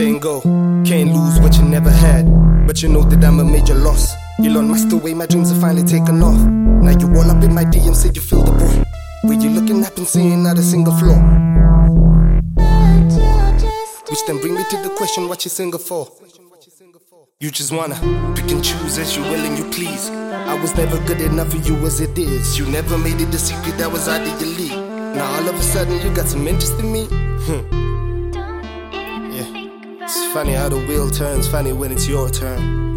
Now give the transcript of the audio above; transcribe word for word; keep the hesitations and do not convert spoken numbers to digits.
saying go, can't lose what you never had. But you know that I'm a major loss. Elon Musk away, my dreams are finally taken off. Now you all up in my D M, said you feel the boy. Where you looking up and seeing not a single flaw. Which then bring me to the question, what you single for? You just wanna pick and choose as you will and you please. I was never good enough for you as it is. You never made it a secret that was out of your league. Now all of a sudden you got some interest in me. Yeah, it's funny how the wheel turns, funny when it's your turn.